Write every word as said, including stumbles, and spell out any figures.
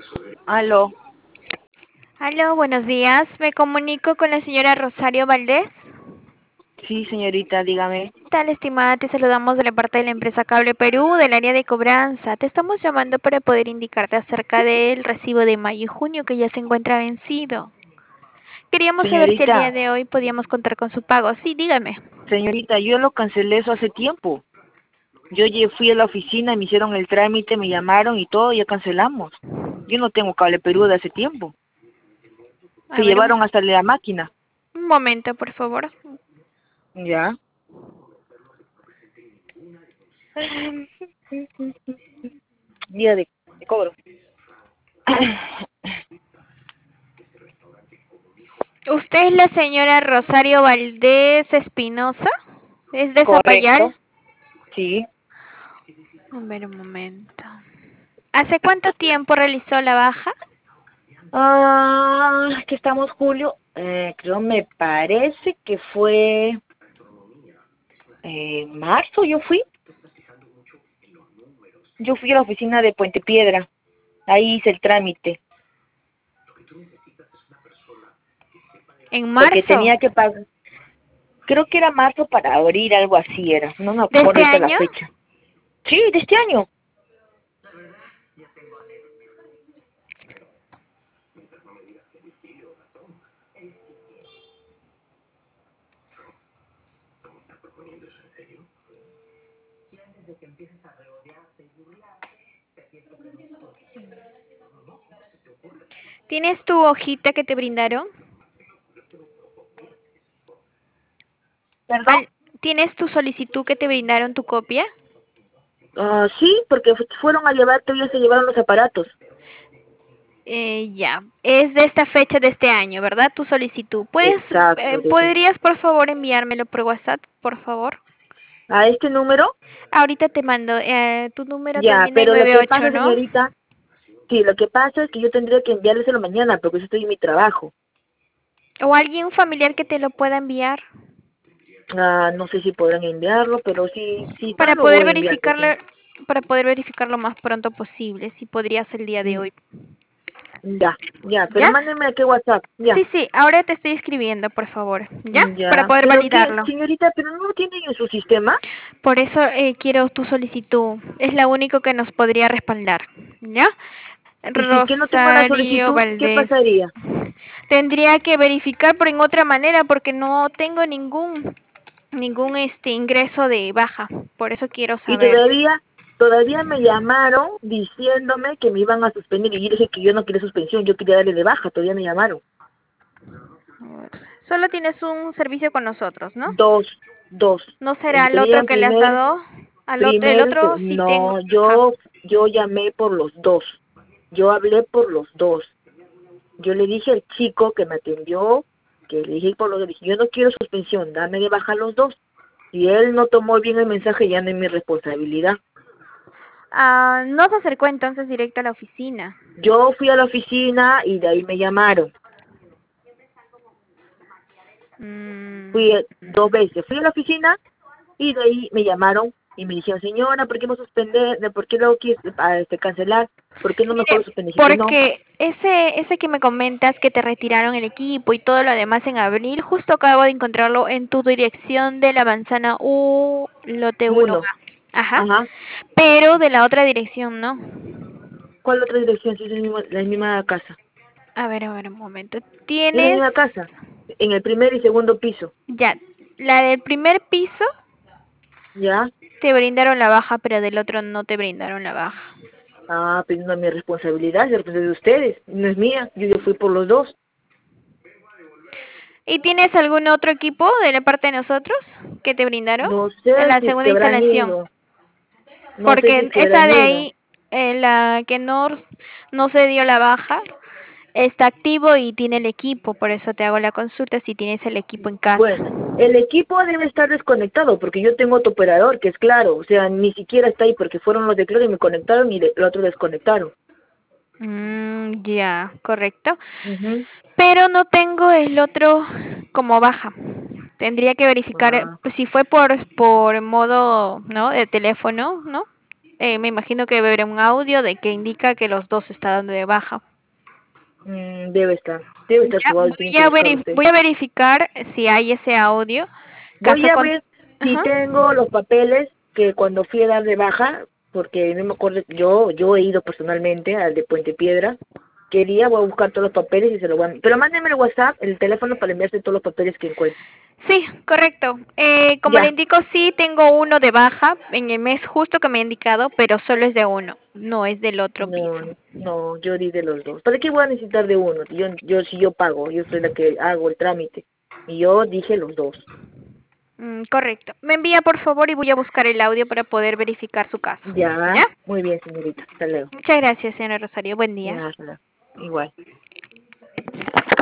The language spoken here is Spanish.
Aló. Aló, buenos días. Me comunico con la señora Rosario Valdés. Sí, señorita, dígame. ¿Qué tal, estimada? Te saludamos de la parte de la empresa Cable Perú, del área de cobranza. Te estamos llamando para poder indicarte acerca del recibo de mayo y junio que ya se encuentra vencido. Queríamos saber si el Señorita, día de hoy podíamos contar con su pago. Sí, dígame. señorita, yo lo cancelé eso hace tiempo. Yo lle- fui a la oficina, me hicieron el trámite, me llamaron y todo, ya cancelamos. Yo no tengo Cable Perú de hace tiempo. A Se ver, un, llevaron hasta la máquina. un momento, por favor. Ya. Día de, de cobro. ¿Usted es la señora Rosario Valdés Espinosa? ¿Es de Zapayal? Correcto. Sí. A ver, un momento. ¿Hace cuánto tiempo realizó la baja? Ah, que estamos julio. Eh, creo, me parece que fue eh, marzo. Yo fui. Yo fui a la oficina de Puente Piedra. Ahí hice el trámite. ¿En Porque marzo tenía que pagar. Creo que era marzo para abril, algo así era. No me de acuerdo este ahorita la año? fecha. Sí, de este año. ¿Tienes tu hojita que te brindaron? ¿Perdón? Al- ¿Tienes tu solicitud que te brindaron tu copia? Ah, sí, porque fu- fueron a llevarte, ya se llevaron los aparatos. Eh, ya, es de esta fecha de este año, ¿verdad? Tu solicitud. ¿Puedes, eh, Exacto, de ese. ¿podrías por favor enviármelo por WhatsApp, por favor? ¿A este número? Ahorita te mando, eh, tu número Ya, termina en pero lo nueve que ocho, pasa, ¿no? señorita, sí, lo que pasa es que yo tendría que enviárselo mañana porque yo estoy en mi trabajo. ¿O alguien familiar que te lo pueda enviar? Ah, no sé si podrán enviarlo, pero sí, sí Para están, lo poder voy a enviar, pues verificarlo, sí. para poder verificar lo más pronto posible, si podría ser el día de Mm, hoy. ya, ya, pero ¿Ya? mándenme aquí WhatsApp, ya. Sí, sí, ahora te estoy escribiendo, por favor, ¿ya? Mm, Para ya, poder pero que, validarlo. señorita, pero no lo tienen en su sistema. Por eso eh, quiero tu solicitud. Es la única que nos podría respaldar, ¿ya? Y si es que no tengo la Rosario solicitud, ¿qué Valdés. pasaría? Tendría que verificar, pero en otra manera, porque no tengo ningún ningún este ingreso de baja. Por eso quiero Y saber. todavía, todavía me llamaron diciéndome que me iban a suspender y yo dije que yo no quería suspensión, yo quería darle de baja, todavía me llamaron. Solo tienes un servicio con nosotros, ¿no? Dos, dos. ¿No será El el que otro digan que le has primer, dado? Al otro, el primero y otro segundo. sí tengo No, baja. yo, yo llamé por los dos. Yo hablé por los dos. Yo le dije al chico que me atendió, que le dije por los dos, dije, yo no quiero suspensión, dame de baja los dos. Si él no tomó bien el mensaje, ya no es mi responsabilidad. Ah, no se acercó entonces directo a la oficina. Yo fui a la oficina y de ahí me llamaron. Mm, Fui eh, dos veces. Fui a la oficina y de ahí me llamaron y me dijeron, señora, ¿por qué me suspender? ¿Por qué luego quieres ah, este, cancelar? ¿Por qué no mejor lo Mire, suspender? Dije que no. porque ese, ese que me comentas que te retiraron el equipo y todo lo demás en abril, justo acabo de encontrarlo en tu dirección de la manzana U, lote uno Uno. A. Ajá. Ajá. Pero de la otra dirección, ¿no? ¿Cuál otra dirección? Si es la misma, la misma casa. A ver, a ver, un momento. Es la misma Tienes, casa. En el primer y segundo piso. ya, la del primer piso ¿Ya? te brindaron la baja, pero del otro no te brindaron la baja. Ah, pues no es mi responsabilidad, es responsabilidad de ustedes. No es mía. Yo, yo fui por los dos. ¿Y tienes algún otro equipo de la parte de nosotros que te brindaron No en sé la si es segunda que habrán instalación? ido. No sé si es Porque que esa habrán de ido. ahí, eh, la que no, no se dio la baja, está activo y tiene el equipo, por eso te hago la consulta si tienes el equipo en casa. Bueno, el equipo debe estar desconectado porque yo tengo otro operador que es claro, o sea, ni siquiera está ahí porque fueron los de claro y me conectaron y el otro desconectaron. Mm, ya, correcto. Ujú. Pero no tengo el otro como baja. Tendría que verificar eh, Ah, si fue por, por modo, ¿no? De teléfono, ¿no? Eh, me imagino que debe haber un audio de que indica que los dos se está dando de baja. Mm, debe estar, debe estar Ya, su audio, tienen voy que a buscar veri- ustedes. voy a verificar si hay ese audio. Voy Caso a con... ver si Ajá. tengo los papeles que cuando fui a dar de baja, porque no me acuerdo, yo yo he ido personalmente al de Puente Piedra, quería, voy a buscar todos los papeles y se los voy a... Pero mándenme el WhatsApp, el teléfono para enviarse todos los papeles que encuentre. Sí, correcto. Eh, como le Ya, indico, sí tengo uno de baja en el mes justo que me ha indicado, pero solo es de uno, no es del otro no, piso. no, yo di de los dos. ¿Para qué voy a necesitar de uno? Yo, yo si yo pago, yo soy la que hago el trámite. Y yo dije los dos. Mm, correcto. Me envía por favor y voy a buscar el audio para poder verificar su caso. ¿Ya? Ya, muy bien, señorita. Hasta luego. Muchas gracias, señora Rosario. Buen día. Ya, hasta luego. Igual.